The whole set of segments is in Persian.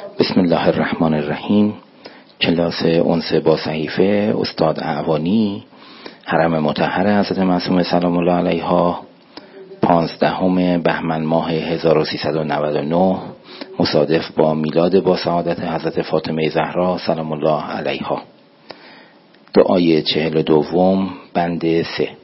بسم الله الرحمن الرحیم. کلاس انس با صحیفه استاد اعوانی، حرم مطهر حضرت معصومه سلام الله علیها، 15 بهمن ماه 1399 مصادف با میلاد با سعادت حضرت فاطمه زهرا سلام الله علیها. دعای 42 بند 3.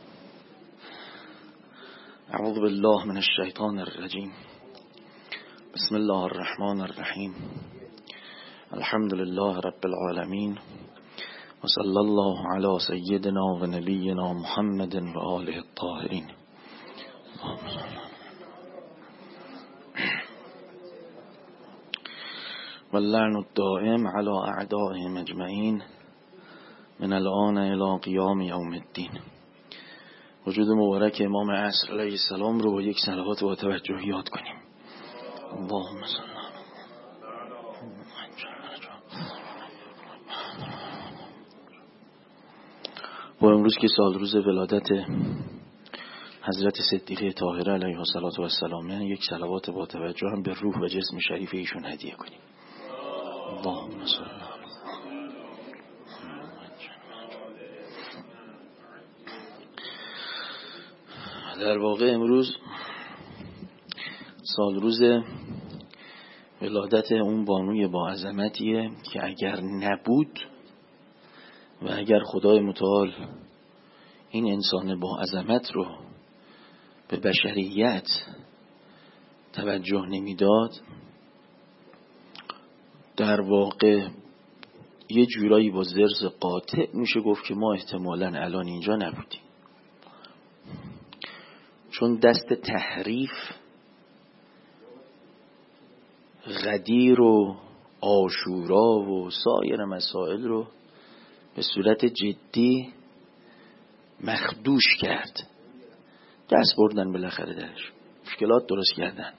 اعوذ بالله من الشیطان الرجیم. بسم الله الرحمن الرحیم. الحمد لله رب العالمین و صلی الله علی سیدنا و نبینا محمد و آله الطاهرین. واللعن الدائم علی اعدائهم اجمعین من الان الی قیام یوم الدین. وجود مبارک امام عصر علیه السلام رو با یک صلوات با توجه یاد کنیم. اللهم صل با امروز که سال روز ولادت حضرت صدیقه طاهره علیه السلام، یک صلوات با توجه هم به روح و جسم شریف ایشون هدیه کنیم. اللهم صل. در واقع امروز سال روز ولادت اون بانوی با عظمتیه که اگر نبود و اگر خدای متعال این انسان با عظمت رو به بشریت توجه نمیداد، در واقع یه جورایی با زرس قاطع میشه گفت که ما احتمالاً الان اینجا نبودیم، چون دست تحریف، غدیر و عاشورا و سایر مسائل رو به صورت جدی مخدوش کرد. دست بردن بالاخره درش، مشکلات درست کردن،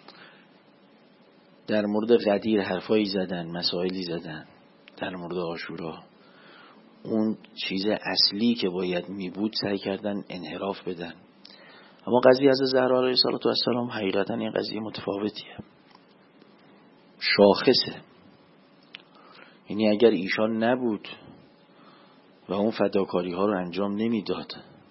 در مورد غدیر حرفایی زدن، مسائلی زدن، در مورد عاشورا اون چیز اصلی که باید می بود سعی کردن انحراف بدن. اما قضیه از زهرا علیه السلام حقیقتا این قضیه متفاوتیه، شاخصه. یعنی اگر ایشان نبود و اون فداکاری ها رو انجام نمیداد،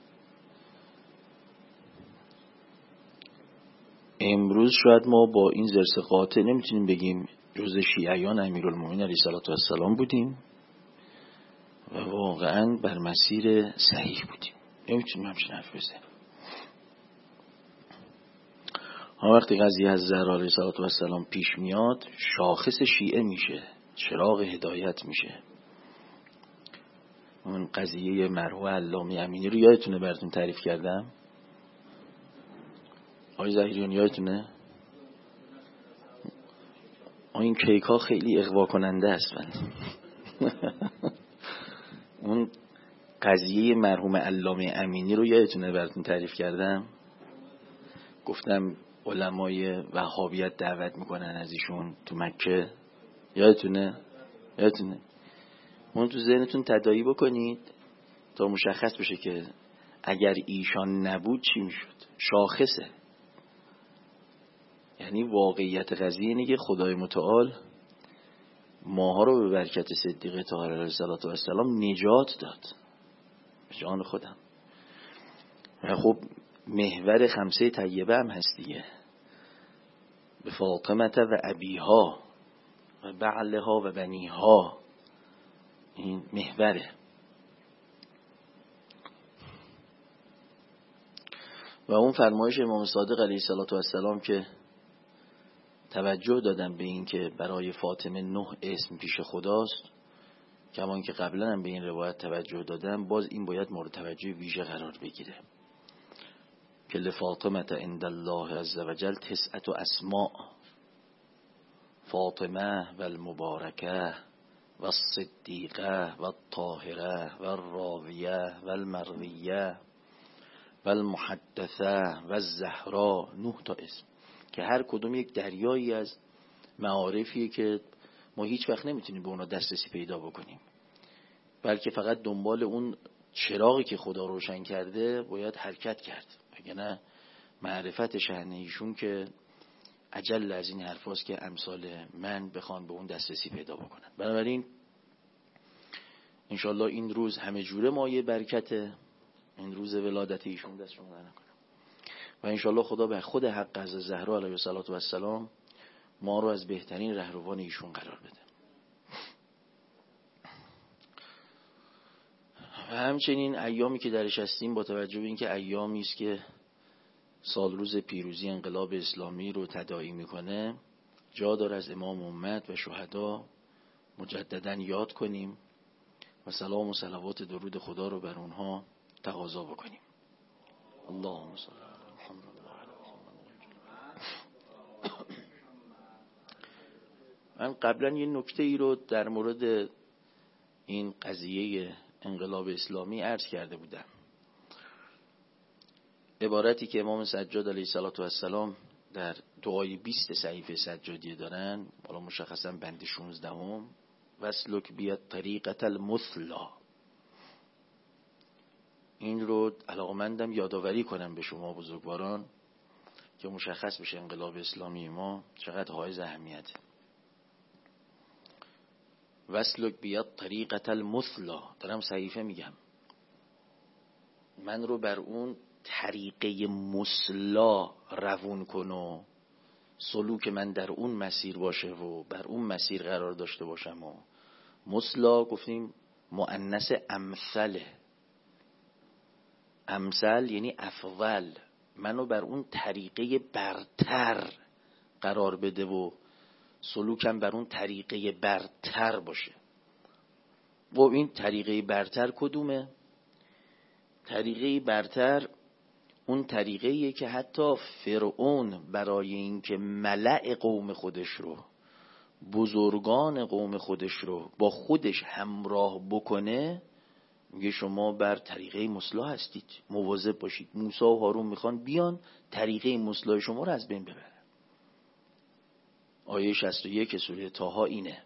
امروز شاید ما با این زرس قاطع نمیتونیم بگیم جز شیعیان امیرالمومنین علیه السلام بودیم و واقعا بر مسیر صحیح بودیم، نمیتونیم همچین حرف بزنیم. وقتی قضیه از زهرا علیه السلام پیش میاد، شاخص شیعه میشه، چراغ هدایت میشه. اون قضیه مرحوم علامه امینی رو یادتونه براتون تعریف کردم؟ آقای ظهیریان یادتونه؟ این کیک ها خیلی اغوا کننده است. اون قضیه مرحوم علامه امینی رو یادتونه براتون تعریف کردم؟ گفتم علمای وهابیت دعوت میکنن از ایشون تو مکه، یادتونه؟ اون تو ذهنتون تداعی بکنید تا مشخص بشه که اگر ایشان نبود چی میشد. شاخصه. یعنی واقعیت قضیه اینه که خدای متعال ماها رو به برکت صدیقه طاهره علیه السلام نجات داد، به جان خودم. و خب محور خمسه طیبه هم هست دیگه، به فاطمه و ابیها و بعلها و بنیها، این محوره. و اون فرمایش امام صادق علیه السلام که توجه دادن به این که برای فاطمه 9 اسم پیش خداست، کمان که قبلا هم به این روایت توجه دادن، باز این باید مورد توجه ویژه قرار بگیره که لفاطمه عند الله عز وجل 9 اسماء، فاطمه و المبارکه و الصدیقه و الطاهره و الراویه و المرویه و المحدثه و الزهرا. 9 اسم که هر کدوم یک دریایی از معارفیه که ما هیچ وقت نمیتونیم به اونا دسترسی پیدا بکنیم، بلکه فقط دنبال اون چراغی که خدا روشن کرده باید حرکت کرد. اگه نه معرفت شأن ایشون که اجل از این حرفاست که امثال من بخوان به اون دسترسی پیدا بکنن. بنابراین انشالله این روز همه جوره مایه برکته، این روز ولادت ایشون دست شما در نکنه و انشالله خدا به خود حق از زهرا علیه السلام ما رو از بهترین رهروان ایشون قرار بده. و همچنین ایامی که درش هستیم با توجه به اینکه ایامی است که سال روز پیروزی انقلاب اسلامی رو تداعی میکنه، جا داره از امام امت و شهدا مجددا یاد کنیم و سلام و صلوات درود خدا رو بر اونها تقاضا بکنیم. اللهم صل علی محمد و علی محمد. من قبلا یه نکته ای رو در مورد این قضیه انقلاب اسلامی عرض کرده بودم. عبارتی که امام سجاد علیه السلام در دعای 20 صحیفه سجادیه دارن، حالا مشخصا بند 16 وسلک بیاد طریقت المثلا، این رو علاقمندم یادآوری کنم به شما بزرگواران که مشخص بشه انقلاب اسلامی ما چقدر حائز اهمیته. وسلک بیاد طریقت المثلا، دارم صحیفه میگم، من رو بر اون طریقه مثلا روون کن و سلوک من در اون مسیر باشه و بر اون مسیر قرار داشته باشم. و مثلا گفتیم مؤنث امثله، امثل یعنی افضل، منو بر اون طریقه برتر قرار بده و سلوکم بر اون طریقه برتر باشه. و این طریقه برتر کدومه؟ طریقه برتر اون طریقه‌ایه که حتی فرعون برای اینکه ملأ قوم خودش رو، بزرگان قوم خودش رو با خودش همراه بکنه، میگه شما بر طریقه مثلا هستید، مواظب باشید. موسی و هارون میخوان بیان طریقه مثلا شما رو از بین ببرن. آیه 61 سوره طه اینه.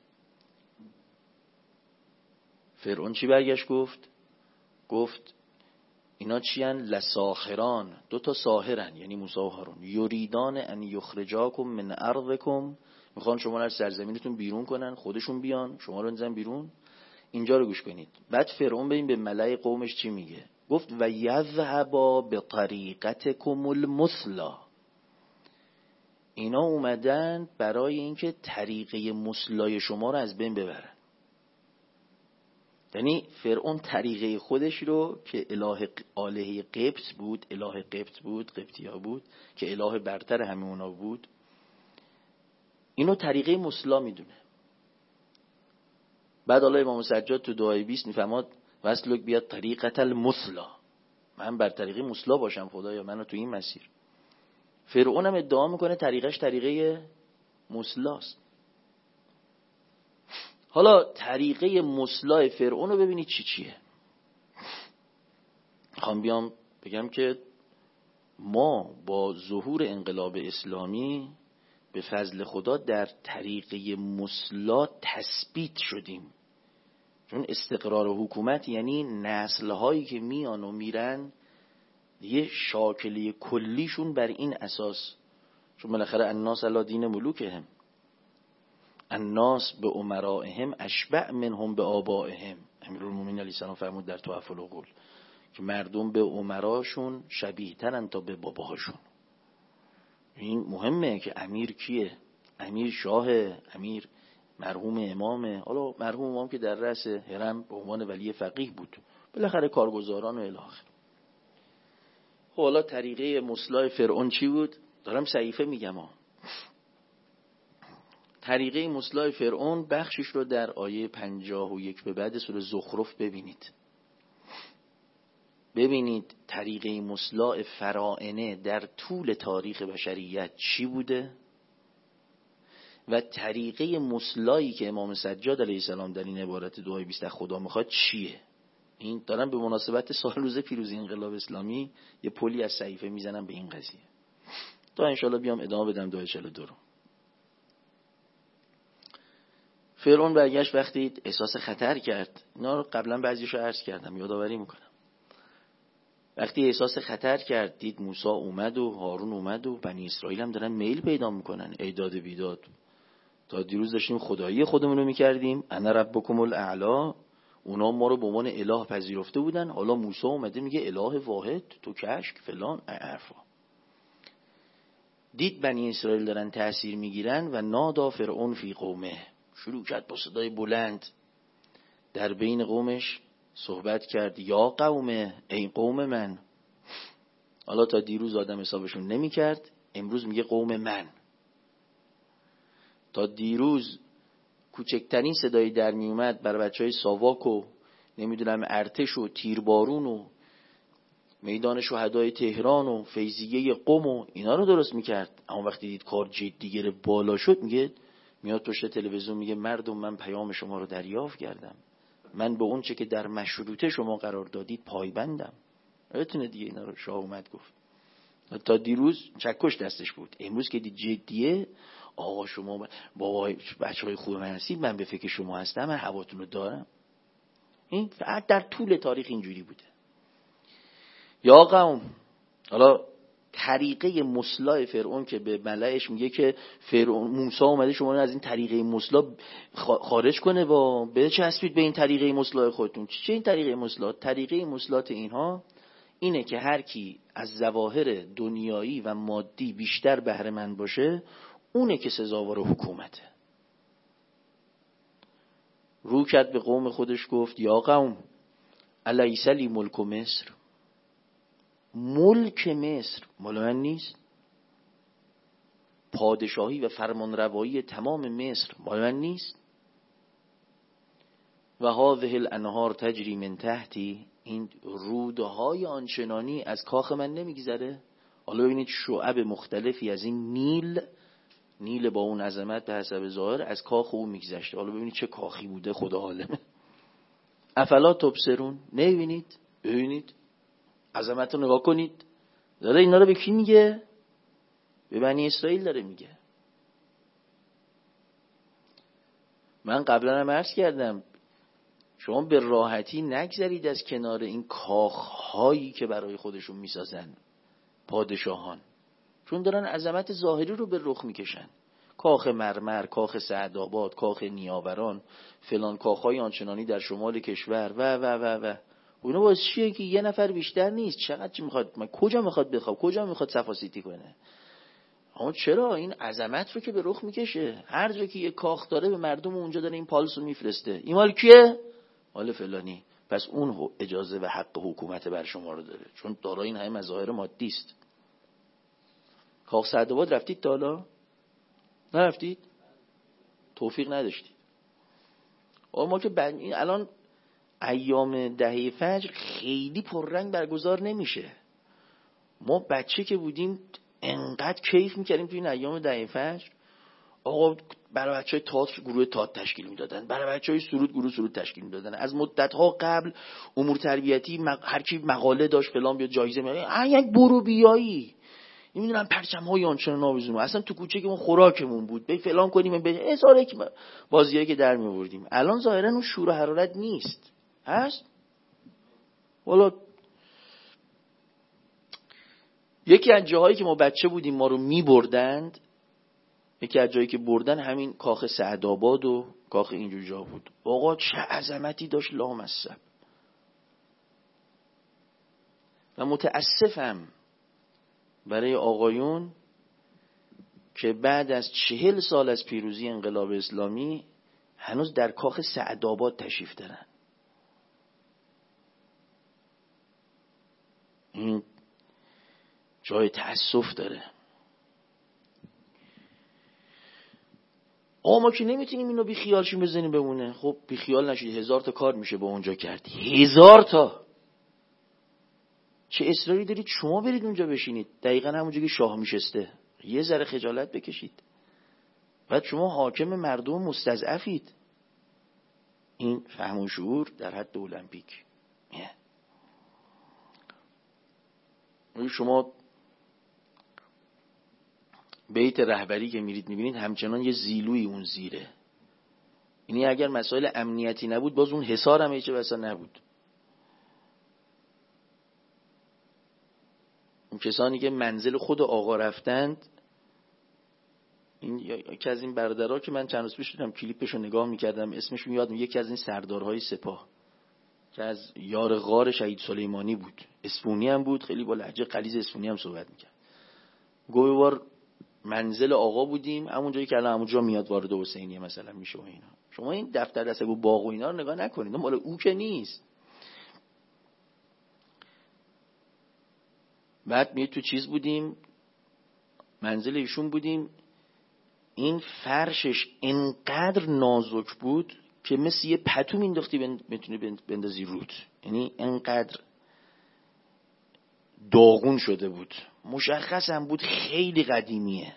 فرعون چی برگشت گفت اینا چیان؟ لساحران، 2 ساحرن، یعنی موسی و هارون، یریدان ان یخرجاکم من ارضکم، میخوان شما رو از سرزمینتون بیرون کنن، خودشون بیان شما رو بزنن بیرون. اینجا رو گوش کنید. بعد فرعون ببین به ملأ قومش چی میگه، گفت و یذهبا بطریقتکم المثلا، اینا اومدن برای اینکه طریقه مثلای شما رو از بین ببرن. یعنی فرعون طریقه خودش رو که آله قبط بود، قبطی‌ها بود که اله برتر همه اونا بود، اینو طریقه مثلا میدونه. بعد الله امام سجاد تو دعای 20 میفرماد وسلک بیاد طریقت المثلا، من بر طریقه مثلا باشم خدایا، منو تو این مسیر. فرعون هم ادعا میکنه طریقش طریقه مثلاست. حالا طریقه مثلا فرعون رو ببینید چیه. میخوام بیام بگم که ما با ظهور انقلاب اسلامی به فضل خدا در طریقه مثلا تثبیت شدیم. چون استقرار حکومت یعنی نسل‌هایی که میان و میرن یه شاکله کلیشون بر این اساس، چون بالاخره الناس علی دین ملوکهم، الناس به امرائهم اشبع منهم به آبائهم. امیرالمومنین علیه السلام فرمود در تحف العقول که مردم به امراشون شبیه ترن تا به باباهاشون. این مهمه که امیر کیه، امیر شاه، امیر مرحوم امامه. حالا مرحوم امام که در رأس حرم به عنوان ولی فقیه بود، بالاخره کارگزاران و الی آخر. حالا طریقه مثلا فرعون چی بود؟ دارم صحیفه میگم ها. طریقه مثلا فرعون بخشش رو در آیه 51 به بعد سوره زخرف ببینید طریقه مثلا فراعنه در طول تاریخ بشریت چی بوده و طریقه مثلایی که امام سجاد علیه السلام در این عبارت دعای 20 خدا میخواد چیه. این دارم به مناسبت سال روز پیروزی انقلاب اسلامی یه پلی از صحیفه میزنم به این قضیه تا انشالله بیام ادامه بدم دعای 42 رو. فرعون برگشت وقتی احساس خطر کرد، اینا رو قبلا بعضیشو عرض کردم، یادآوری میکنم. وقتی احساس خطر کرد، دید موسی اومد و هارون اومد و بنی اسرائیل هم دارن میل پیدا میکنن، ایداد بیداد. تا دیروز داشتیم خدایی خودمون رو میکردیم، انا ربکم الاعلی، اونا ما رو به عنوان اله پذیرفته بودن، حالا موسی اومده میگه اله واحد، تو کشک فلان حرفا. دید بنی اسرائیل دارن تأثیر میگیرن و نادا فرعون فی قومه، شروع کرد با صدای بلند در بین قومش صحبت کرد، یا قومه، ای قوم من. حالا تا دیروز آدم حسابشون نمی کرد، امروز میگه قوم من. تا دیروز کوچکترین صدایی در می اومد برای بچهای ساواک و نمیدونم ارتش و تیربارون و میدان شهدای تهران و فیضیه قم و اینا رو درست میکرد. اما وقتی دید کار جدی گرفت بالا شد، میگه، میاد پشت تلویزیون میگه مردم من پیام شما رو دریافت کردم، من به اون چه که در مشروطه شما قرار دادید پایبندم. یادتونه دیگه اینا رو شاه اومد گفت. تا دیروز چکش دستش بود، امروز که دید جدیه، آقا شما بابا بچهای خوب من هستید، من به فکر شما هستم، من هواتون رو دارم. این فقط در طول تاریخ اینجوری بوده. یا قوم، حالا طریقه مصلح فرعون که به ملأش میگه که فرعون موسی اومده شما رو از این طریقه مصلح خارج کنه و به چسبید به این طریقه مصلح خودتون. چه این طریقه مصلح؟ طریقه مصلح اینها اینه که هر کی از ظواهر دنیایی و مادی بیشتر بهره مند باشه، اونه که سزاوار حکومته. رو کرد به قوم خودش گفت، یا قوم الیس لی ملک مصر، ملک مصر مال من نیست؟ پادشاهی و فرمانروایی تمام مصر مال من نیست؟ و هذه الانهار تجری من تحتی، این رودهای آنچنانی از کاخ من نمیگذره؟ حالا ببینید شعب مختلفی از این نیل با اون عظمت به حسب ظاهر از کاخ او میگذشته. حالا ببینید چه کاخی بوده، خدا عالمه. افلا تبصرون، نبینید؟ ببینید عظمت رو نگاه کنید. داره اینا رو به کی میگه؟ به بنی اسرائیل داره میگه. من قبلا هم عرض کردم، شما به راحتی نگذرید از کنار این کاخهایی که برای خودشون میسازن پادشاهان، چون دارن عظمت ظاهری رو به رخ میکشن. کاخ مرمر، کاخ سعدآباد، کاخ نیاوران، فلان کاخهای آنچنانی در شمال کشور و و و و اونا باز چیه که یه نفر بیشتر نیست. چقدر چی میخواد؟ من کجا میخواد بخواب؟ کجا میخواد صفاسیتی کنه؟ اما چرا این عظمت رو که به رخ میکشه، هر جا که یه کاخ داره به مردم اونجا داره این پالس رو میفرسته، این مال کیه؟ مال فلانی. پس اون اجازه و حق حکومت بر شما رو داره، چون دارای این همه مظاهر مادی است. کاخ سعدآباد رفتید تا حالا؟ نرفتید؟ توفیق نداشتید. ما که این الان ایام دهه فجر خیلی پررنگ برگزار نمیشه. ما بچه که بودیم انقدر کیف میکردیم تو این ایام دهه فجر. آقا برای بچهای تئاتر گروه تئاتر تشکیل میدادن، برای بچهای سرود گروه سرود تشکیل میدادن. از مدت‌ها قبل امور تربیتی هر کی مقاله داشت فلان بیا جایزه می‌گرفت. یک برو بیایی نمیدونم پرچم‌های آنچنان آویزون، اصلا تو کوچه که اون خوراکمون بود، به فلان کنیم به هزاره که بازیایی که در می‌آوردیم. الان ظاهرا اون شور و حرارت نیست. هست؟ والا یکی از جاهایی که ما بچه بودیم ما رو می‌بردند، یکی از جایی که بردن همین کاخ سعدآباد و کاخ اینجور جا بود. آقا چه عظمتی داشت لامصب. و متاسفم برای آقایون که بعد از 40 سال از پیروزی انقلاب اسلامی هنوز در کاخ سعدآباد تشریف دارن. این جای تأسف داره. ما که نمیتونیم اینو بی خیالشیم بزنیم بمونه. خب بی خیال نشید، 1000 تا کار میشه با اونجا کرد. 1000 تا. چه اصراری دارید شما برید اونجا بشینید دقیقاً همونجا که شاه میشسته؟ یه ذره خجالت بکشید. بعد شما حاکم مردم مستضعفید. این فهم و شعور در حد المپیک. شما بیت رهبری که میرید میبینید همچنان یه زیلوی اون زیره. یعنی اگر مسائل امنیتی نبود باز اون حصار هم هیچ بسا نبود. اون کسانی که منزل خود آقا رفتند، این یکی از این برادرها که من چند روز پیش دیدم کلیپشو نگاه میکردم، اسمشون یادم، یکی از این سردارهای سپاه که از یار غار شهید سلیمانی بود، اصفهانی هم بود، خیلی با لهجه غلیظ اصفهانی هم صحبت میکرد. گوی بار منزل آقا بودیم، همون جایی که الان همونجا میاد وارد حسینیه مثلا میشه و اینا. شما این دفتر دسته باغ و اینا رو نگاه نکنید، مال او که نیست. بعد می تو چیز بودیم، منزل ایشون بودیم، این فرشش انقدر نازک بود که مثل یه پتو مینداختی بتونی بندازی رود، یعنی انقدر داغون شده بود. مشخص هم بود خیلی قدیمیه.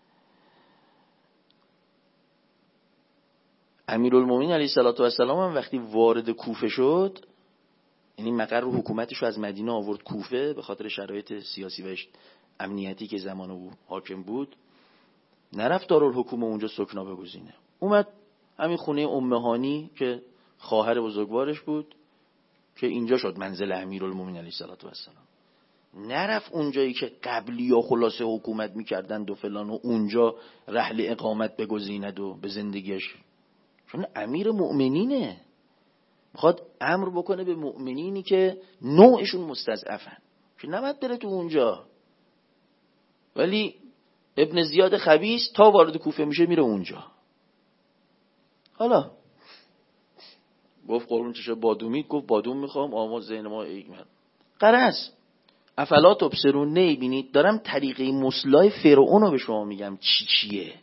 امیرالمومنین علیه السلام هم وقتی وارد کوفه شد، یعنی مقر حکومتش رو از مدینه آورد کوفه به خاطر شرایط سیاسی و امنیتی که زمان او حاکم بود، نرفت دارالحکومه اونجا سکنا بگزینه، اومد همین خونه امهانی که خواهر بزرگوارش بود که اینجا شد منزل امیرالمومنین علیه السلام. نرفت اونجایی که قبلی یا خلاصه حکومت میکردند و فلان و اونجا رحل اقامت بگزیند و به زندگیش، چون امیر مؤمنینه، میخواد امر بکنه به مؤمنینی که نوعشون مستضعفن که نباید بره تو اونجا. ولی ابن زیاد خبیث تا وارد کوفه میشه میره اونجا. حالا گفت قربون چشه بادومی، گفت بادوم میخوام، آماز ذهن ما ایمن قرص افلا تبصرون، نمیبینید دارم طریقه مسلای فرعون رو به شما میگم چیه.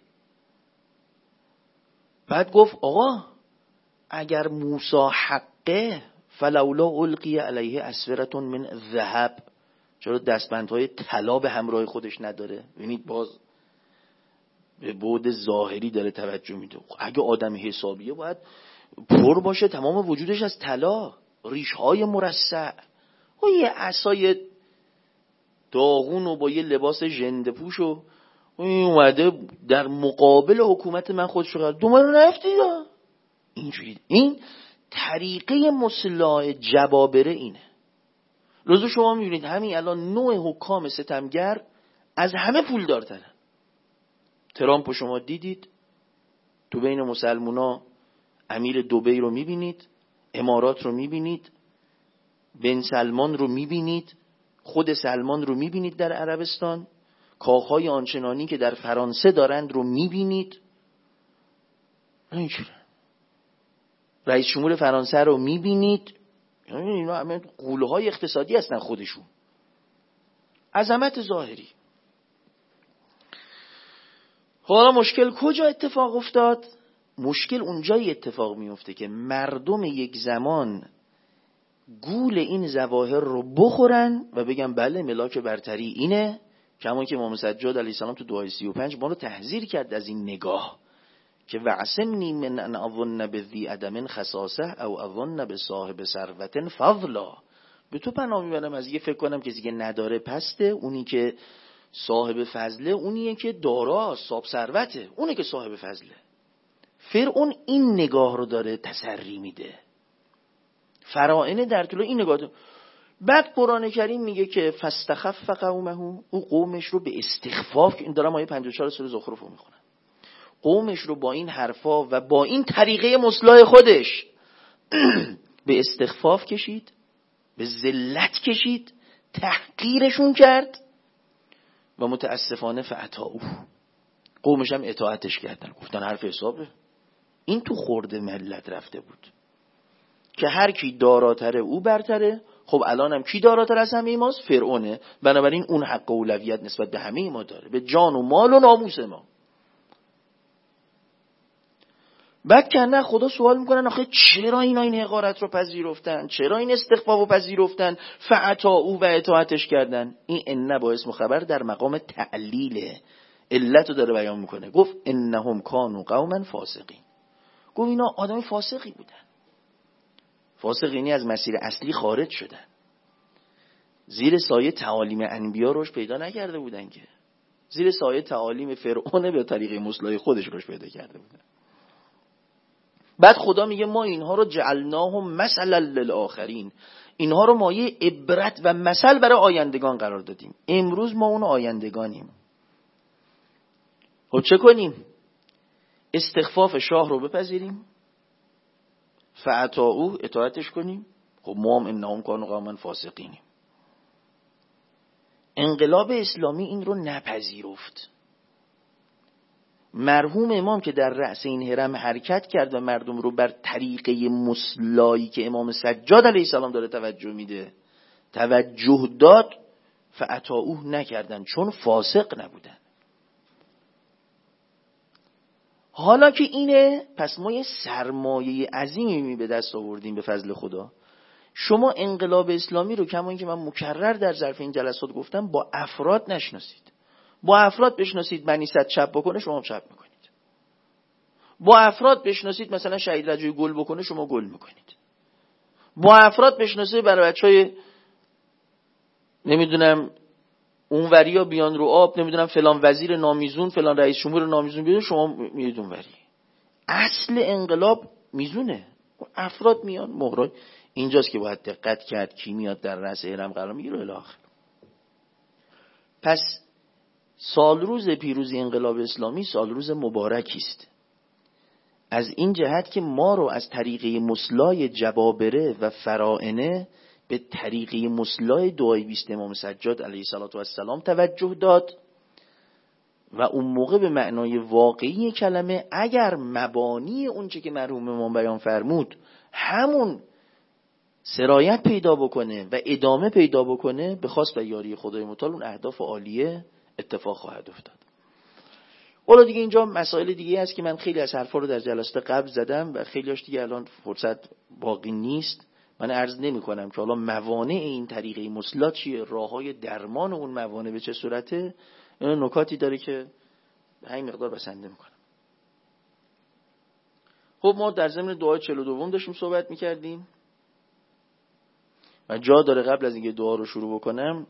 بعد گفت آقا اگر موسی حقه فلولا القی علیه اسورة من ذهب، چرا دستبندهای طلا به همراه خودش نداره؟ ببینید باز به بعد ظاهری داره توجه میده. اگه آدم حسابیه باید پر باشه تمام وجودش از طلا، ریشهای مرصع و یه عصای داغون و با یه لباس ژنده پوش و این اومده در مقابل حکومت من خودش رو دوباره نفتید. اینجوری این طریقه مصلاح جبابره اینه. لذا شما میبینید همین الان نوع حکام ستمگر از همه پول دارترن. ترامپ شما دیدید، تو بین مسلمونا امیر دبی رو میبینید، امارات رو میبینید، بن سلمان رو میبینید، خود سلمان رو میبینید در عربستان، کاخهای آنچنانی که در فرانسه دارند رو میبینید. اینجوری رئیس جمهور فرانسه رو میبینید. اینا همه غول‌های اقتصادی هستن خودشون. عظمت ظاهری. حالا مشکل کجا اتفاق افتاد؟ مشکل اونجایی اتفاق میفته که مردم یک زمان گول این ظواهر رو بخورن و بگن بله ملاک برتری اینه، کما که امام سجاد علیه السلام تو دعای 35 ما رو تحذیر کرد از این نگاه که وعصمنی من ان اظن بذی عدم خصاصه او اظن بصاحب ثروت فضلا، به تو پناه میبرم از یه فکر کنم کسی که نداره پسته، اونی که صاحب فضله اونیه که دارا صاحب ثروته، اونه که صاحب فضله. فرعون این نگاه رو داره تسری میده، فراعنه در طول این نگاه داره. بعد قرآن کریم میگه که فاستخف قومه، او قومش رو به استخفاف، این دارم آیه 54 سوره زخرف رو میخونم، قومش رو با این حرفا و با این طریقه مصلاح خودش به استخفاف کشید، به ذلت کشید، تحقیرشون کرد و متاسفانه فاطاعوه، قومش هم اطاعتش کردن، گفتن حرف حسابه. این تو خورده ملت رفته بود که هر کی داراتره او برتره. خب الان هم کی داراتر از همه ماست؟ فرعونه. بنابراین اون حق و اولویت نسبت به همه ما داره، به جان و مال و ناموس ما. بعد که نه خدا سوال میکنن آخه چرا اینا این حقارت رو پذیرفتن، چرا این استخفاف رو پذیرفتن؟ فاطاعوا و اطاعتش کردن. این ان با اسم خبر در مقام تعلیله، علت رو داره بیان میکنه. گفت انهم کانوا قوما فاسقین، گفت اینا آدم فاسقی بودن. فاسق یعنی از مسیر اصلی خارج شدن، زیر سایه تعالیم انبیا روش پیدا نکرده بودن، که زیر سایه تعالیم فرعون به طریقه مصلح خودش روش پیدا کرده بودن. بعد خدا میگه ما اینها رو جعلناهم مثلا للآخرین، اینها رو مایه عبرت و مثل برای آیندگان قرار دادیم. امروز ما اون آیندگانیم. خب چه کنیم؟ استخفاف شاه رو بپذیریم، فاطاعوه اطاعتش کنیم. خب ما هم انهم کانوا قوما فاسقینیم. انقلاب اسلامی این رو نپذیرفت. مرحوم امام که در رأس این هرم حرکت کرد و مردم رو بر طریقه مصلایی که امام سجاد علیه السلام داره توجه میده توجه داد، فاطاعوه نکردن چون فاسق نبودن. حالا که اینه، پس ما یه سرمایه عظیمی به دست آوردیم به فضل خدا. شما انقلاب اسلامی رو کما اینکه من مکرر در ظرف این جلسات گفتم با افراد نشناسید. با افراد بشناسید بنی صد چپ بکنه شما چپ میکنید. با افراد بشناسید مثلا شهید رجایی گل بکنه شما گل میکنید. با افراد بشناسید برای بچهای نمیدونم اون وریا بیان رو آب، نمیدونم فلان وزیر نامیزون فلان رئیس جمهور نامیزون بیاد شما میید اون وری. اصل انقلاب میزونه. افراد میان مهرای اینجاست که باید دقت کرد کی میاد در رأس هرم قرار میگیره الی آخر. پس سال روز پیروزی انقلاب اسلامی سال روز مبارکی است. از این جهت که ما رو از طریقه مصلای جبابره و فرائنه به طریقه مصلای دعای 20 امام سجاد علیه السلام توجه داد و اون موقع به معنای واقعی کلمه اگر مبانی اونچه که مرحوم امام بیان فرمود همون سرایت پیدا بکنه و ادامه پیدا بکنه، به خواست و یاری خدای متعال اون اهداف عالیه اتفاق خواهد افتاد. حالا دیگه اینجا مسائل دیگه هست که من خیلی از حرفا رو در جلسات قبل زدم و خیلیاش دیگه الان فرصت باقی نیست. من عرض نمی کنم که حالا موانع این طریقه مصلات چیه، راههای درمان اون موانع به چه صورته، این نکاتی داره که به همین مقدار بسنده میکنم. خب ما در ضمن دعای 42 داشتیم صحبت میکردیم و جا داره قبل از اینکه دعا رو شروع بکنم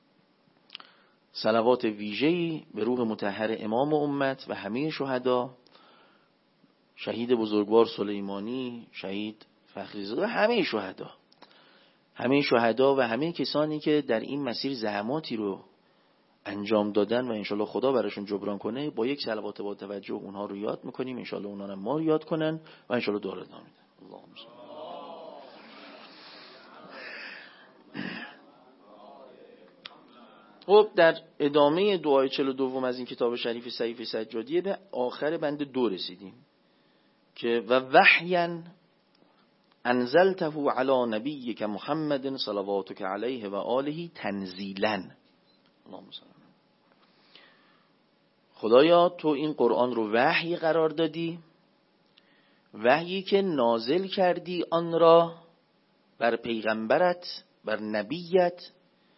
صلوات ویژه‌ای به روح مطهر امام امت و همه شهدا، شهید بزرگوار سلیمانی، شهید فخریزاده و همه شهدا و همه کسانی که در این مسیر زحماتی رو انجام دادن و انشالله خدا براشون جبران کنه. با یک صلوات با توجه اونها رو یاد میکنیم، انشالله اونها هم ما رو یاد کنن و انشالله دعا ادامه میدن. اللهم صل. خب در ادامه دعای 42 از این کتاب شریف صحیفه سجادیه به آخر بند 2 رسیدیم که و وحیا انزلته علی نبیک محمد صلواتک علیه و آله تنزیلا. اللهم صل. خدایا تو این قرآن رو وحی قرار دادی، وحیی که نازل کردی آن را بر پیغمبرت، بر نبیت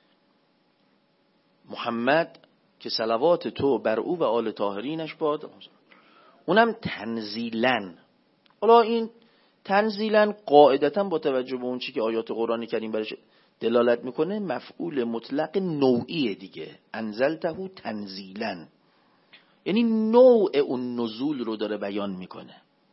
محمد که صلوات تو بر او و آل طاهرینش باد، اونم تنزیلاً. حالا این تنزیلاً قاعدتاً با توجه به اون چی که آیات قرآن کریم برش دلالت میکنه مفعول مطلق نوعیه دیگه. انزلته تنزیلاً یعنی نوع اون نزول رو داره بیان میکنه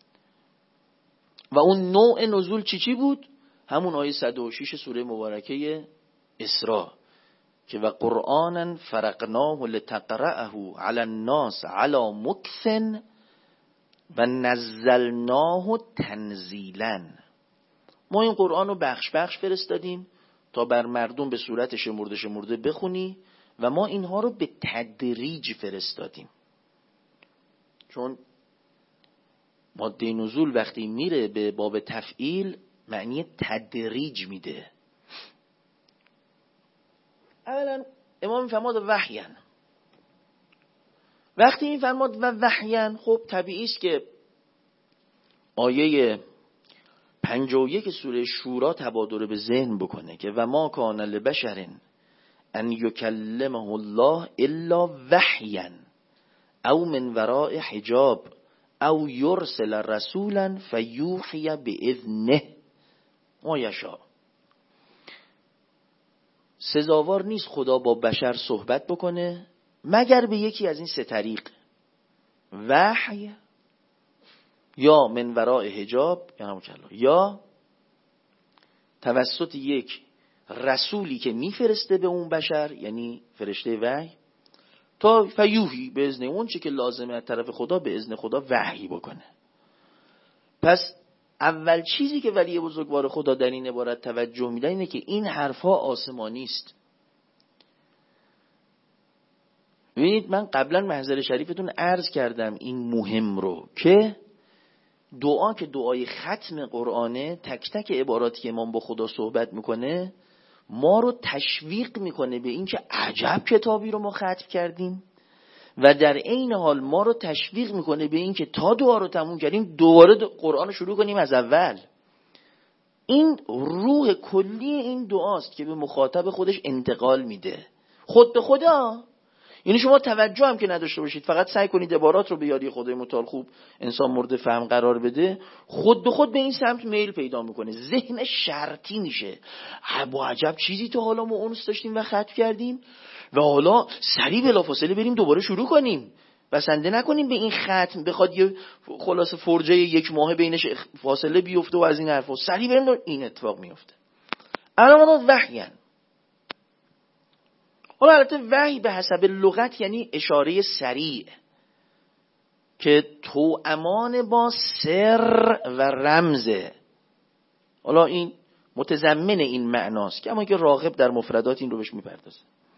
و اون نوع نزول چی بود؟ همون آیه 106 سوره مبارکه اسراء که و قرآنا فرقناه لتقرأه علی الناس علی مکث و نزلناه تنزیلا. ما این قرآن رو بخش بخش فرستادیم تا بر مردم به صورت شمرده بخونی و ما اینها رو به تدریج فرستادیم. چون ماده نزول وقتی میره به باب تفعیل معنی تدریج میده. اولا امام فرماد وحیاً. وقتی این فرماد و وحیاً، خب طبیعی است که آیه 51 سوره شورا تبادر به ذهن بکنه که و ما کان لبشر ان یکلمه الله الا وحیاً او من وراء حجاب او یرسل رسولا فیوحی باذنه ما یشاء. سزاوار نیست خدا با بشر صحبت بکنه مگر به یکی از این 3 طریق: وحی، یا من وراء حجاب یا توسط یک رسولی که میفرسته به اون بشر، یعنی فرشته وحی، تا فیوهی به اذن اون چه که لازمه از طرف خدا به اذن خدا وحی بکنه. پس اول چیزی که ولی بزرگوار خدا در این عبارت توجه میده اینه که این حرفا آسمانی است. ببینید من قبلا محضر شریفتون عرض کردم این مهم رو که دعا که دعای ختم قرآنه، تک تک عباراتی که امام با خدا صحبت میکنه ما رو تشویق میکنه به این که عجب کتابی رو ما ختم کردیم و در عین حال ما رو تشویق میکنه به این که تا دعا رو تموم کردیم دوباره قرآن رو شروع کنیم از اول. این روح کلی این دعاست که به مخاطب خودش انتقال میده خود به خدا. یعنی شما توجه هم که نداشته باشید، فقط سعی کنید عبارات رو به یادی خدای متعال خوب انسان مورد فهم قرار بده، خود به خود به این سمت میل پیدا میکنه، ذهن شرطی میشه. با عجب چیزی تا حالا ما اونس داشتیم و ختم کردیم و حالا سریع بلافاصله بریم دوباره شروع کنیم، بسنده نکنیم به این ختم بخواد یه خلاص فرجه 1 ماه بینش فاصله بیفته و از این حرفا سریع بریم. این اتفاق میفته. علامات وحیان. حالا البته وحی به حسب لغت یعنی اشاره سریع که توامان با سر و رمزه. حالا این متضمن این معناست که اما که راغب در مفردات این رو بهش میپردازه.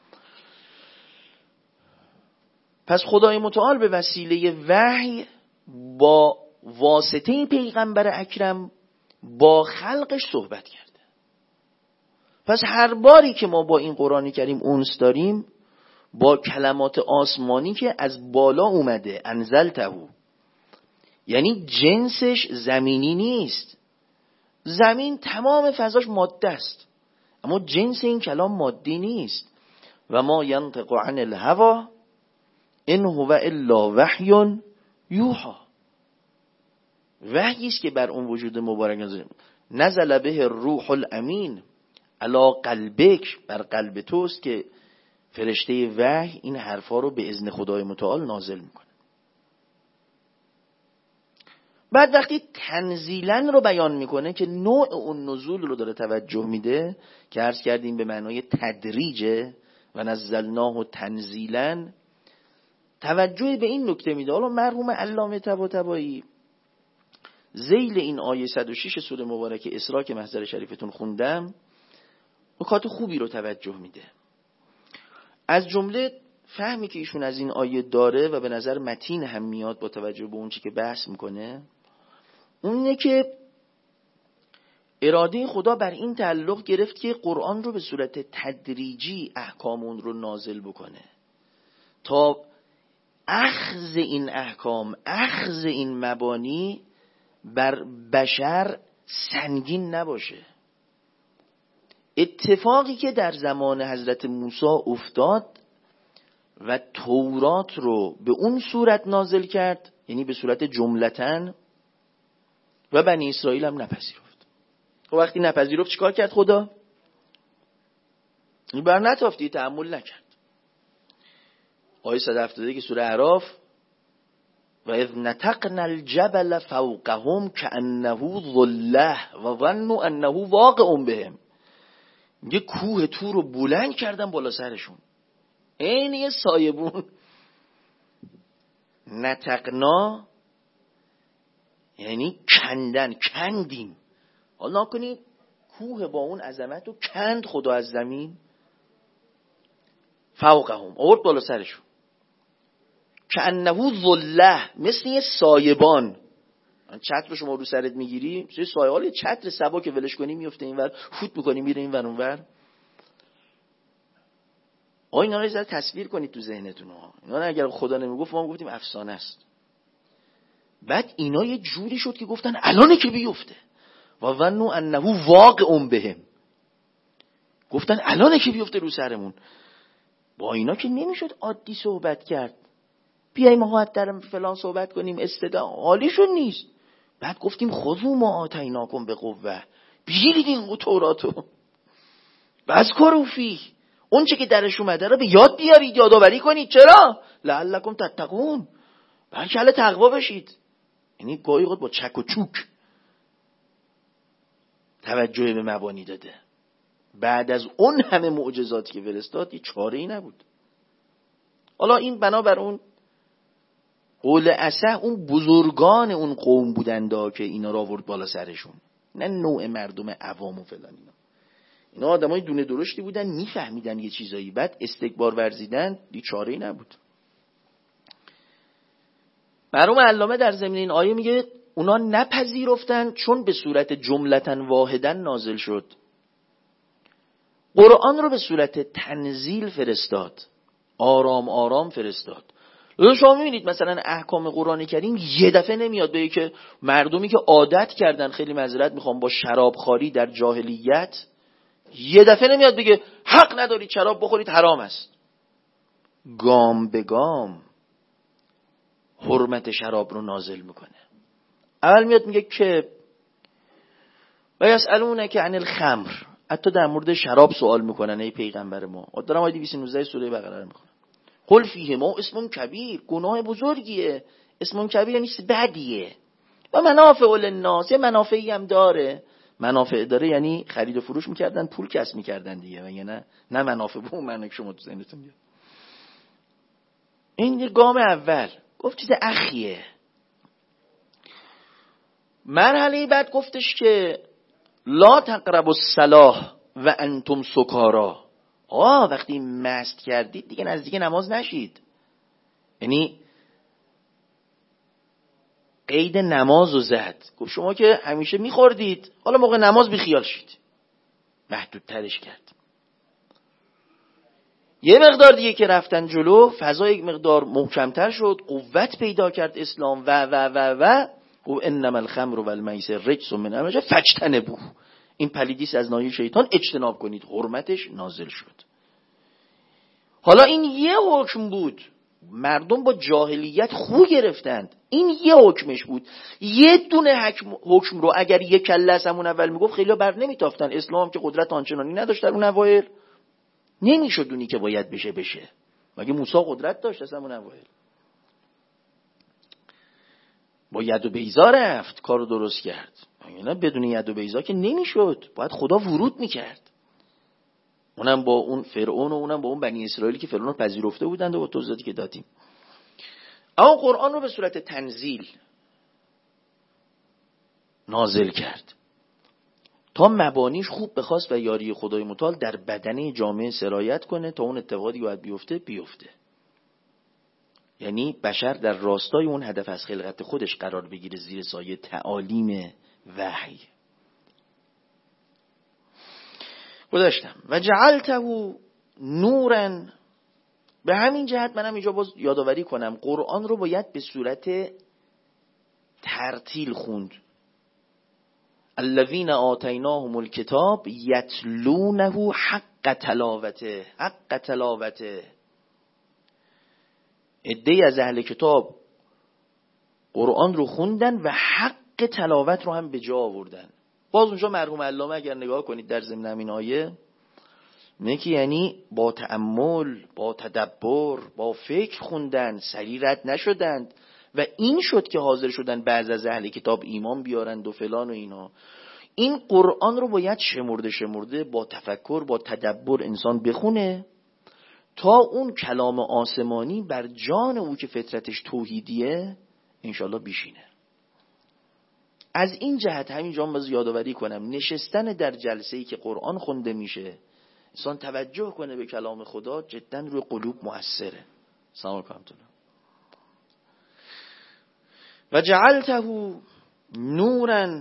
پس خدای متعال به وسیله وحی با واسطه پیغمبر اکرم با خلقش صحبت کرده. پس هر باری که ما با این قرآن کریم اونس داریم با کلمات آسمانی که از بالا اومده، انزلته، یعنی جنسش زمینی نیست. زمین تمام فضاش ماده است، اما جنس این کلام مادی نیست. و ما ینطق عن الهوی ان هو الا وحی یوحی. وحیی است که بر اون وجود مبارک نزل به الروح الامین علی قلبک، بر قلب توست که فرشته وحی این حرفا رو به اذن خدای متعال نازل میکنه. بعد وقتی تنزیلا رو بیان میکنه که نوع اون نزول رو داره توجه میده که عرض کردیم به معنای تدریجه و نزلناه تنزیلا، توجه به این نکته میده. حالا مرحوم علامه طباطبایی ذیل این آیه 106 سوره مبارکه اسراء که محضر شریفتون خوندم نکات خوبی رو توجه میده. از جمله فهمی که ایشون از این آیه داره و به نظر متین هم میاد با توجه به اون چی که بحث میکنه، اونه که اراده خدا بر این تعلق گرفت که قرآن رو به صورت تدریجی احکام اون رو نازل بکنه تا اخذ این احکام، اخذ این مبانی بر بشر سنگین نباشه. اتفاقی که در زمان حضرت موسی افتاد و تورات رو به اون صورت نازل کرد، یعنی به صورت جملتن، و بنی اسرائیل هم نپذیرفت. و وقتی نپذیرفت چیکار کرد خدا؟ بر نتافتی، تأمل نکرد. آیه 170 که سوره اعراف و اذ نتقنا الجبل فوقهم كأنه ظله و ظنوا انه واقع بهم، یه کوه تور رو بلند کردن بالا سرشون، این یه سایبون. نتقنا یعنی کندن، کندیم. حالا کنید کوه با اون عظمت رو کند خدا از زمین، فوقهم آورد بالا سرشون، کأنه ظله، مثل یه سایبان. چتر رو شما رو سرت میگیری، مثل سایه، حالا چتر سبا که ولش کنی میفته اینور، فوت میکنی میره اینور اونور. اینا رو ذره تصویر کنید تو ذهنتون. اینا رو اگر خدا نمیگفت ما گفتیم افسانه است. بعد اینا یه جوری شد که گفتن الانه که بیفته، و ظنوا انه واقع بهم، گفتن الانه که بیفته رو سرمون. با اینا که نمیشد عادی صحبت کرد، بیاییم مهاجرم فلان صحبت کنیم، استدعا حالیشون نیست. بعد گفتیم خذوا ما آتیناکم به قوه، بگیرید این توراتو، واذکروا فیه، اون چه که درش اومده رو به یاد بیارید، یادآوری کنید. چرا؟ لعلکم تتقون، بلکه اهل تقوا بشید. یعنی گاهی با چک و چوک توجه به مبانی داده. بعد از اون همه معجزاتی که فرستاد یه چاره‌ای نبود. حالا این بنابر اون قول اسح اون بزرگان اون قوم بودند که اینا را آورد بالا سرشون، نه نوع مردم عوام و فلان. اینا آدمای دونه درشتی بودن، میفهمیدن یه چیزایی، بعد استکبار ورزیدن، دی چاره‌ای نبود. مرحوم علامه در ضمن این آیه میگه اونا نپذیرفتن چون به صورت جملتاً واحداً نازل شد. قرآن رو به صورت تنزیل فرستاد، آرام آرام فرستاد. شما میبینید مثلا احکام قرآن کریم یه دفعه نمیاد به که مردمی که عادت کردن، خیلی معذرت میخوام، با شرابخواری در جاهلیت، یه دفعه نمیاد بگه حق ندارید شراب بخورید حرام است. گام به گام حرمت شراب رو نازل میکنه. اول میاد میگه که و یسألونک عن الخمر، حتی در مورد شراب سوال میکنن ای پیغمبر ما. دارم آیه 219 سوره بقره رو میخونم. قل فیهما اسم کبیر، گناه بزرگیه. اسم کبیر یعنی بدیه. و منافع للناس، منافعی هم داره. منافع داره یعنی خرید و فروش میکردن، پول کسب میکردن دیگه، و یعنی نه منافع به اون معنی که شما تو ذهنتون میاد. این گام اول گفت چیز اخیه. مرحله بعد گفتش که لا تقربوا الصلاة و انتم سکارا. وقتی مست کردید دیگه نزدیک نماز نشید. یعنی قید نماز رو زد. گفت شما که همیشه میخوردید، حالا موقع نماز بیخیال شید. محدودترش کرد. یه مقدار دیگه که رفتن جلو، فضا یک مقدار محکمتر شد، قوت پیدا کرد اسلام و انما الخمر والمیسر رجس من عمل فاجتنبوه. این پلیدیست از ناحیه شیطان، اجتناب کنید. حرمتش نازل شد. حالا این یه حکم بود، مردم با جاهلیت خو گرفتند. این یه حکمش بود. یه دونه حکم رو اگر یک کله از همون اول میگفت خیلی بر نمیتافتن. اسلام که قدرت آنچنانی نداشت در اون اوایل، نمیشد اونی که باید بشه. مگه موسی قدرت داشت از همون اوایل؟ با ید و بیضا رفت کارو درست کرد. نه بدون ید و بیضا که نمیشد، باید خدا ورود میکرد. اونم با اون فرعون و اونم با اون بنی اسرائیلی که فرعون رو پذیرفته بودند و با توضیحاتی که دادیم. اما قرآن رو به صورت تنزیل نازل کرد تا مبانیش خوب بخواست و یاری خدای متعال در بدنه جامعه سرایت کنه تا اون اتفاقی باید بیفته. یعنی بشر در راستای اون هدف از خلقت خودش قرار بگیره، زیر سایه تعالیم وحی. گذاشتم و جعلته نوراً. به همین جهت منم اینجا باز یادآوری کنم قرآن رو باید به صورت ترتیل خوند. الذین آتیناهم الکتاب یتلونه حق تلاوته. عده‌ای از اهل کتاب قرآن رو خوندن و حق تلاوت رو هم به جا آوردن. باز اونجا مرحوم علامه اگر نگاه کنید در ضمن همین آیه میگه که یعنی با تأمل، با تدبر، با فکر خوندن، سریع رد نشدند و این شد که حاضر شدن بعض از اهل کتاب ایمان بیارند و فلان و اینا. این قرآن رو باید شمرده با تفکر، با تدبر انسان بخونه تا اون کلام آسمانی بر جان او که فطرتش توحیدیه انشالله بشینه. از این جهت همینجا باز یادآوری کنم نشستن در جلسه‌ای که قرآن خونده میشه، انسان توجه کنه به کلام خدا، جدا روی قلوب مؤثره. سلام علیکم. و جعلته نورا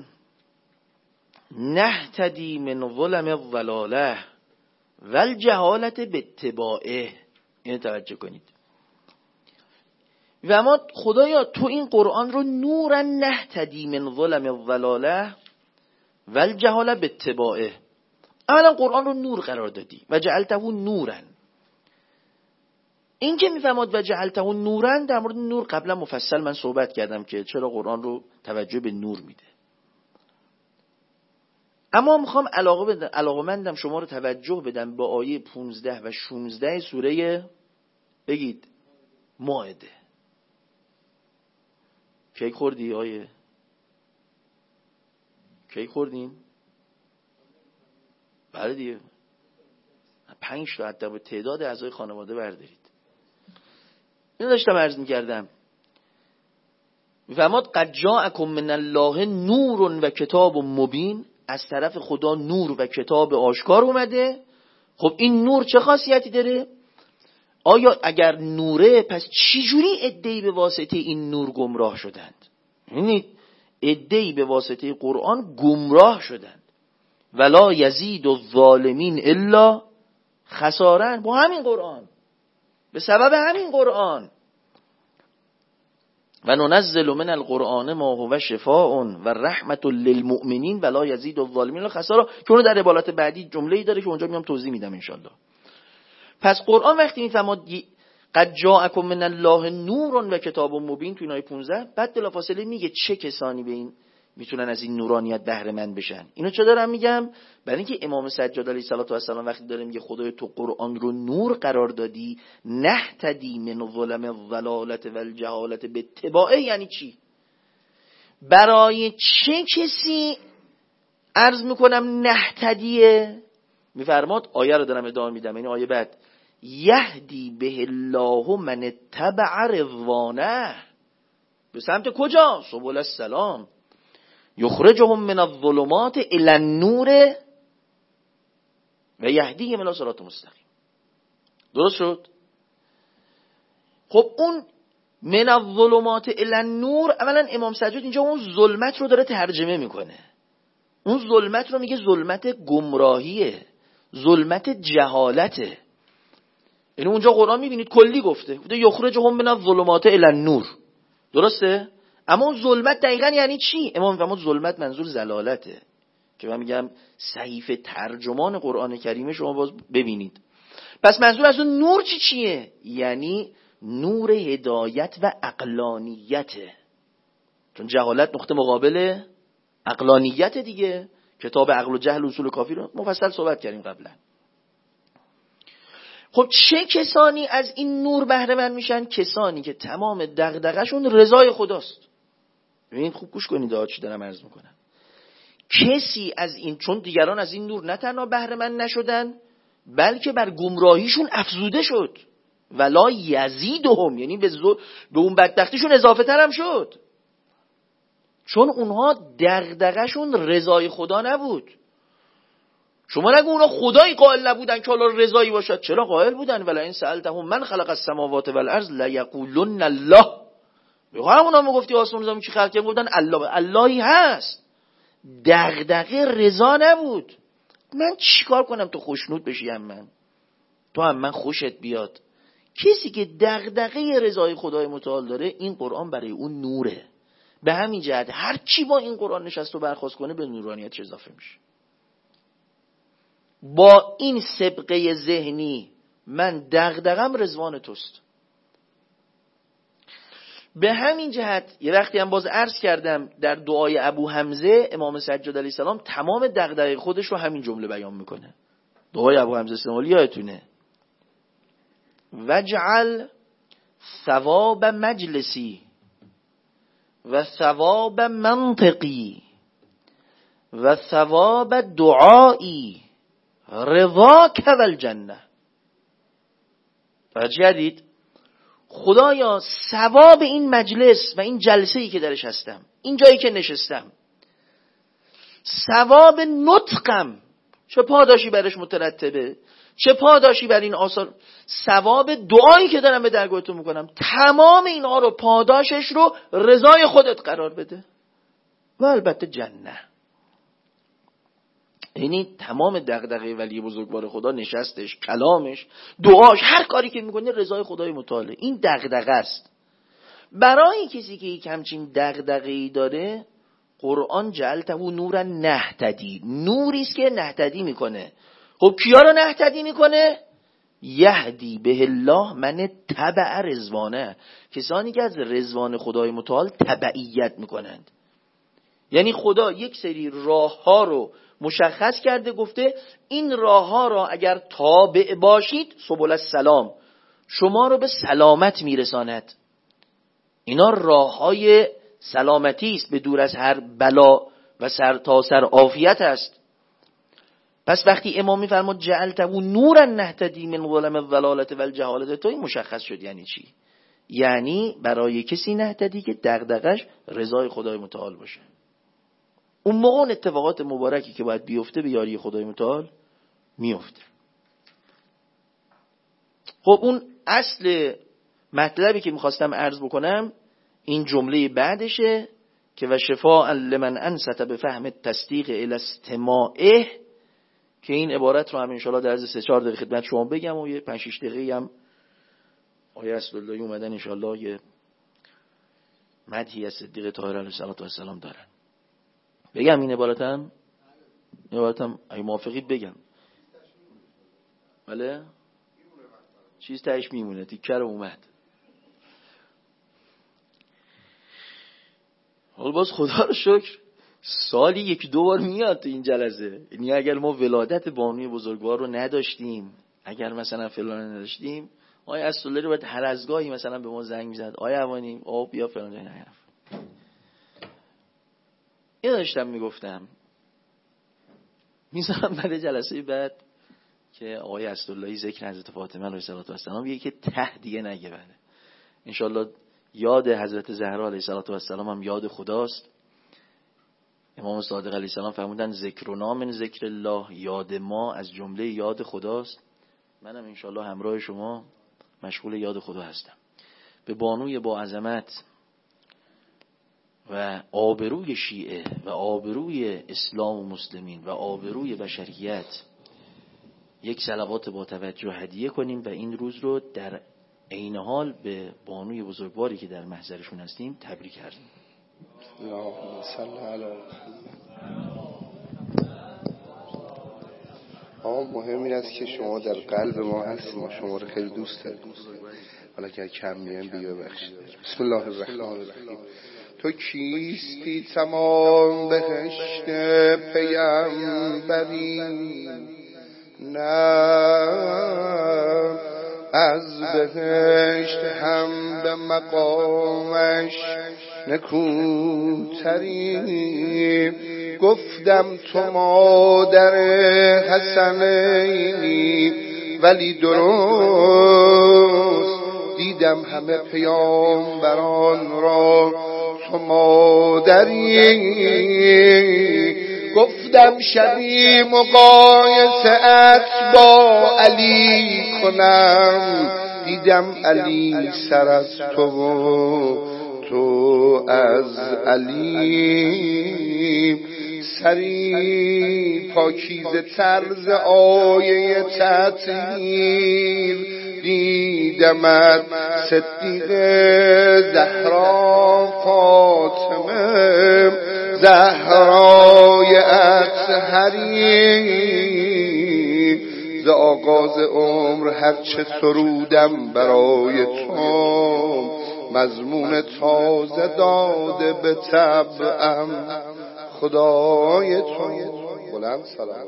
نهتدی من ظلم الضلاله والجهالت باتباعه. اینو توجه کنید. و ما خدایا تو این قرآن رو نورا نهتدی من ظلم الضلاله والجهالت باتباعه. اولا قرآن رو نور قرار دادی و جعلته نورا. این که میفهمد و جعلته نورا، در مورد نور قبلا مفصل من صحبت کردم که چرا قرآن رو توجه به نور میده. اما میخوام علاقمندم شما رو توجه بدم با آیه 15 و 16 سوره بگید مائده. کی خوردی آیه؟ کی خوردین؟ بله دیگه 5 تا حتی به تعداد اعضای خانواده بردارید. اینو داشتم عرض می‌کردم. می‌فرماد قد جاءکم من الله نور و کتاب مبین، از طرف خدا نور و کتاب آشکار اومده. خب این نور چه خاصیتی داره؟ آیا اگر نوره، پس چی جوری عده‌ای به واسطه این نور گمراه شدند؟ یعنی عده‌ای به واسطه قرآن گمراه شدند. ولا یزید الظالمین الا خسارا. با همین قرآن، به سبب همین قرآن. و ننزل من القرآن ما هو شفاء و رحمت للمؤمنین ولا یزید الظالمین الا خسارا، که اون در عبارت بعدی جمله‌ای داره که اونجا میام توضیح میدم انشالله. پس قرآن وقتی میفهمد قد جاءکم من الله نور و کتاب مبین تو اینای 15، بعد بلافاصله میگه چه کسانی به این میتونن از این نورانیت بهره مند بشن. اینو چه دارم میگم؟ برای اینکه امام سجاد علیه السلام وقتی داره میگه خدای تو قرآن رو نور قرار دادی نهتدی من ظلم الضلالت و الجهالت به اتباعه، یعنی چی؟ برای چه کسی عرض میکنم نهتدیه؟ میفرماد آیه رو دارم ادامه میدم، این آیه بعد یهدی به الله من اتبع رضوانه. به سمت کجا؟ سبل السلام. یخرجهم من الظلمات الی النور و یهدیهم الی صراط مستقیم. درست شد؟ خب اون من الظلمات الی النور، اولا امام سجاد اینجا اون ظلمت رو داره ترجمه میکنه. اون ظلمت رو میگه ظلمت گمراهیه، ظلمت جهالته. یعنی اونجا قرآن میبینید کلی گفته یخرجهم من الظلمات الی النور، درسته؟ اما اون ظلمت دقیقا یعنی چی؟ امام میفهمد ظلمت منظور زلالته، که من میگم صحیفه ترجمان قرآن کریمه شما باز ببینید. پس منظور از اون نور چیه؟ یعنی نور هدایت و عقلانیته، چون جهالت نقطه مقابل عقلانیت دیگه. کتاب عقل و جهل اصول کافی رو مفصل صحبت کردیم قبلا. خب چه کسانی از این نور بهره مند میشن؟ کسانی که تمام دغدغه‌شون رضای خداست. ببینید خوب گوش کنید چی دارم عرض میکنم. کسی از این، چون دیگران از این نور نه تنها بهره مند نشدن بلکه بر گمراهیشون افزوده شد. ولا یزیدهم، یعنی به اون بدبختیشون اضافه تر هم شد، چون اونها دغدغه‌شون رضای خدا نبود. شما نگو اونا خدایی قائل نبودن که حالا رضایی باشد، چرا قائل بودن؟ ولا این سألتهم من خلق السماوات والارض لیقولن الله. بخوام اونا میگفتی آسمان زمین کی خلق کرد، گفتن الله. اللهی هست، دغدغه رضا نبود. من چیکار کنم تو خوشنود بشی هم من، تو هم من خوشت بیاد؟ کسی که دغدغه رضای خدای متعال داره، این قرآن برای اون نوره. به همین جهت هر چی با این قرآن نشست و برخواست کنه به نورانیت اضافه میشه. با این سبقه ذهنی من دغدغم رضوان توست. به همین جهت یه وقتی هم باز عرض کردم در دعای ابو حمزه امام سجاد علیه السلام تمام دغدغه خودش رو همین جمله بیان میکنه. دعای ابو حمزه سنولی یادتونه، وجعل ثواب مجلسی و ثواب منطقی و ثواب دعایی رضاک و الجنه. فرجیدید خدایا ثواب این مجلس و این جلسه‌ای که درش هستم، این جایی که نشستم، ثواب نطقم چه پاداشی برش مترتبه، چه پاداشی بر این آثار، ثواب دعایی که دارم به درگاه تو میکنم، تمام اینها رو پاداشش رو رضای خودت قرار بده و البته جنه. یعنی تمام دغدغه ولی بزرگوار خدا، نشستش، کلامش، دعاش، هر کاری که میکنه رضای خدای متعاله. این دغدغه است. برای کسی که یک همچین دغدغه‌ای داره، قرآن جعلته نورا نهتدی، نوری است که نهتدی میکنه. خب کیا رو نهتدی میکنه؟ یهدی به الله من تبع رضوانه، کسانی که از رضوان خدای متعال تبعیت میکنند. یعنی خدا یک سری راه ها رو مشخص کرده، گفته این راه ها را اگر تابع باشید سبل السلام، شما رو به سلامت میرساند. اینا راه های سلامتی است، به دور از هر بلا و سر تا سر عافیت است. پس وقتی امام میفرماد جعلته نورا نهتدی من ظلم الضلالة والجهالة، تو این مشخص شد یعنی چی؟ یعنی برای کسی نهتدی که دغدغش رضای خدای متعال باشه. اون موقع اون اتفاقات مبارکی که باید بیفته به یاری خدای متعال میفته. خب اون اصل مطلبی که میخواستم عرض بکنم این جمله بعدشه که و شفاء لمن انصت بفهم التصدیق الی استماعه، که این عبارت رو هم انشاءالله در از 3-4 دقیقه خدمت شما بگم و یه 5-6 دقیقه هم آیه اسداللهی اومدن انشاءالله یه مدحی از صدیق طاهر علیه السلام دارن. بگم این عبارتم اگه موافقید بگم. بله چیز تهش میمونه، تیکر اومد. حالا باز خدا رو شکر سالی 1-2 بار میاد تو این جلسه. یعنی اگر ما ولادت بانوی بزرگوار رو نداشتیم، اگر مثلا فلان نداشتیم، آقای اسدالله رو باید هر از گاهی مثلا به ما زنگ میزد، آقای اوانی بیا فلان جای نرفت. این داشتم میگفتم میذارم برای جلسه بعد که آقای اسداللهی ذکر حضرت فاطمه علیه السلام بگه که ته دیگه نگه بله. انشالله یاد حضرت زهرا علیه السلام هم یاد خداست. امام صادق علیه السلام فرمودن ذکرنا من ذکر الله، یاد ما از جمله یاد خداست. منم انشالله همراه شما مشغول یاد خدا هستم. به بانوی با عظمت و آبروی شیعه و آبروی اسلام و مسلمین و آبروی بشریت یک صلوات با توجه هدیه کنیم و این روز رو در عین حال به بانوی بزرگواری که در محضرشون هستیم تبریک کردیم. اللهم صل علی محمد. مهم این است که شما در قلب ما هستید، ما شما رو خیلی دوست داریم. حالا که کم میایم بیا بخشید. بسم الله الرحمن الرحیم. تو کیستی تمام بهشت پیامبری، نه از بهشت هم به مقامش نکوتری. گفتم تو مادر حسنینی ولی درست دیدم همه پیامبران را تو مادری. گفتم شبی مقایسه‌ات با علی کنم، دیدم علی سر از تو و تو از علی. سری پاکیزه طرز آیه تطهیر دیدمت، صدیق زهرا فاطمه زهرای اطهری. ز آغاز عمر هرچه سرودم برای تو، مضمون تازه داده به طبعم خدای تو. بلند سلام.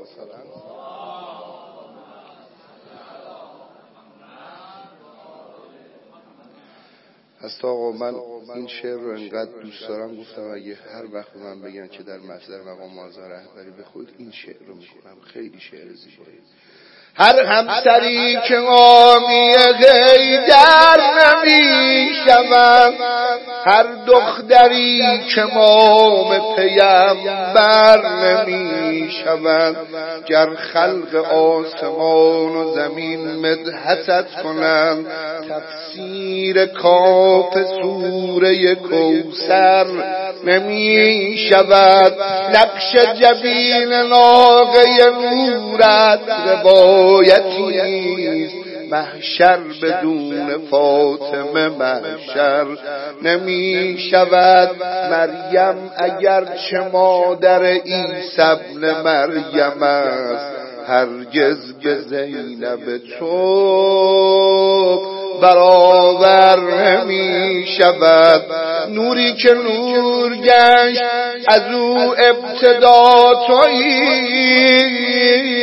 هست آقا من این شعر رو انقدر دوست دارم، گفتم اگه هر وقت من بگن که در محضر مقام معظم رهبری بخونید این شعر رو میکنم. خیلی شعر زیبایی. هر همسری که آمی غیدر نمی شود، هر دختری که مام پیامبر نمی شود. گر خلق آسمان و زمین مدحتت کنند، تفسیر کاف سوره کوثر نمی شود. نقش جبین ناقه نورت روایتیست، محشر بدون فاطمه محشر نمی شود. مریم اگرچه مادر عیسی ابن مریم است، هرگز به زینب تو برابر نمی شود. نوری که نور گشت از او ابتدا تویی،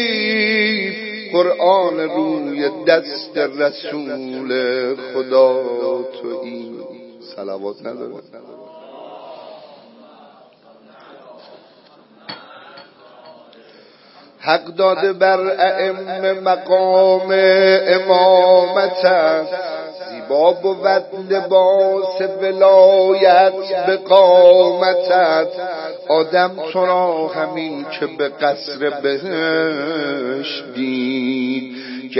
قرآن روی دست رسول خدا تویی. صلوات نداره؟ حق داده بر ائمه مقام امامتت، زیبا بود لباس ولایت به قامتت. آدم تو را همین که به قصر بهشت دید،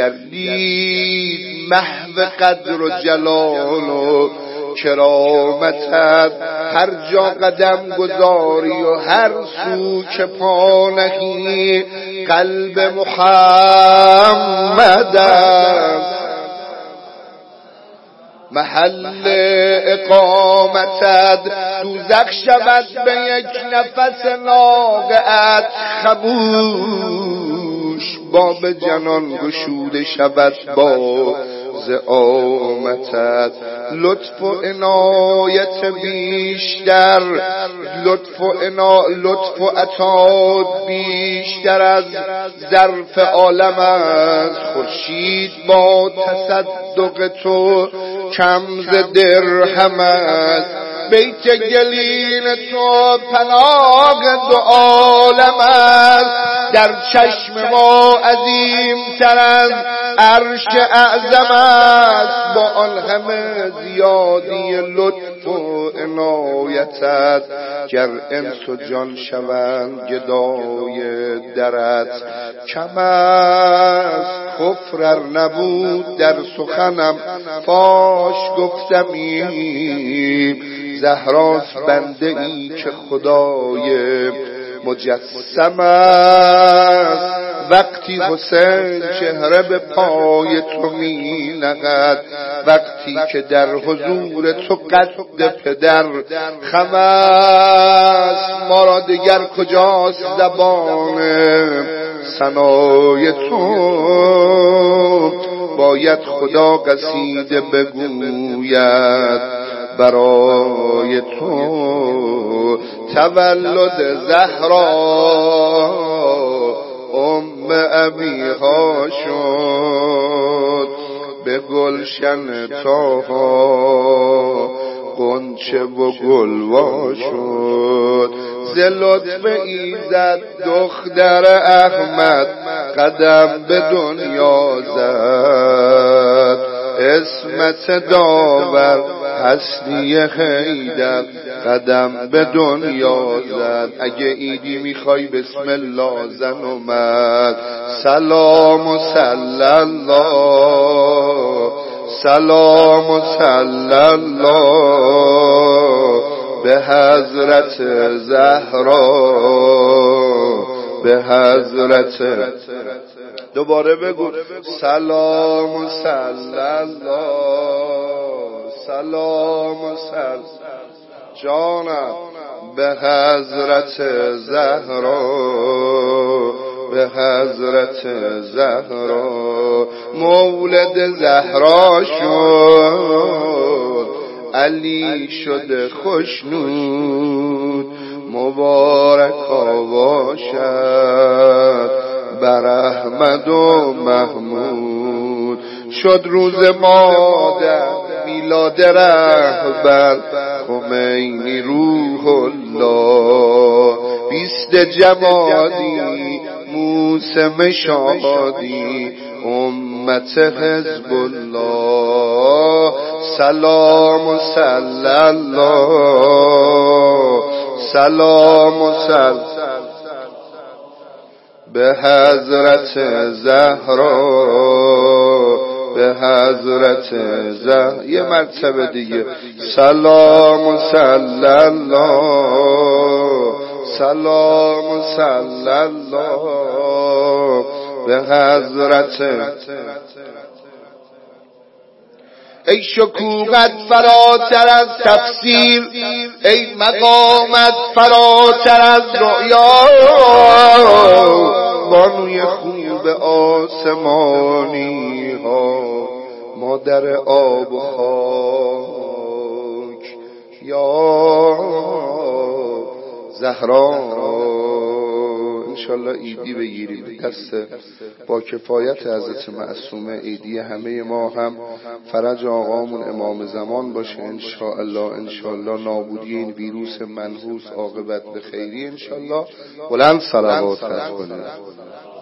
گردید محو قدر و جلال و کرامتت. هر جا قدم گذاری و هر سو که پا نهی، قلب محمد است محل اقامتت. دوزخ شود به یک نفس ناقه‌ات خموش، باب جنان گشوده شود با زعامتت. لطف و عنایت بیشتر، لطف و عطا بیشتر از ظرف عالم است. خورشید با تصدق تو کم ز درهم است. بیت گلین تو پناه دو عالم است. در چشم ما عظیم تر از عرش اعظم است. با آن همه زیادی لطف و عنایتت، گر انس و جان شوند گدای درت. کم است کفر ار نبود در سخنم فاش گفتمی. زهراست بنده ای که خدای مجسم است. وقتی حسین چهره به پای تو می نهد، وقتی که در حضور تو قد پدر خم است. ما را دیگر کجاست زبان ثنای تو؟ باید خدا قصیده بگوید برای تو. تولد زهرا ام ابیها شد، به گلشن طاها غنچه و گلوا شد. ز لطف ایزد دختر احمد قدم به دنیا زد. اسمت داور هستی حیدر قدم به دنیا زد. اگه ایدی میخوای بسم الله زن اومد. سلام و صلی الله، سلام و صلی الله به حضرت زهرا، به حضرت. دوباره بگو سلام و صلی الله، سلام و صلی جانم به حضرت زهرا، به حضرت زهرا. مولد زهرا شد، علی شد خوشنود. مبارکا باشد بر احمد و محمود. شد روز مادر میلاد رهبر خمینی روح الله. 20 جمادی موسم شادی امت حزب الله. سلام و صلی الله، سلام و صلی به حضرت زهرا، به حضرت زهرا. یه مرتبه دیگه سلام و صلی الله، سلام و صلی الله به حضرت. ای شکوهت فراتر از تفسیر، ای مقامت فراتر از رؤیا. بانوی خوب آسمانی ها، مادر آب و خاک یا زهرا. انشالله ایدی بگیریم دست با کفایت حضرت معصومه. ایدی همه ما هم فرج آقامون امام زمان باشه انشاءالله. انشاءالله نابودی این ویروس منحوس عاقبت به خیری انشاءالله. بلند صلوات کنید.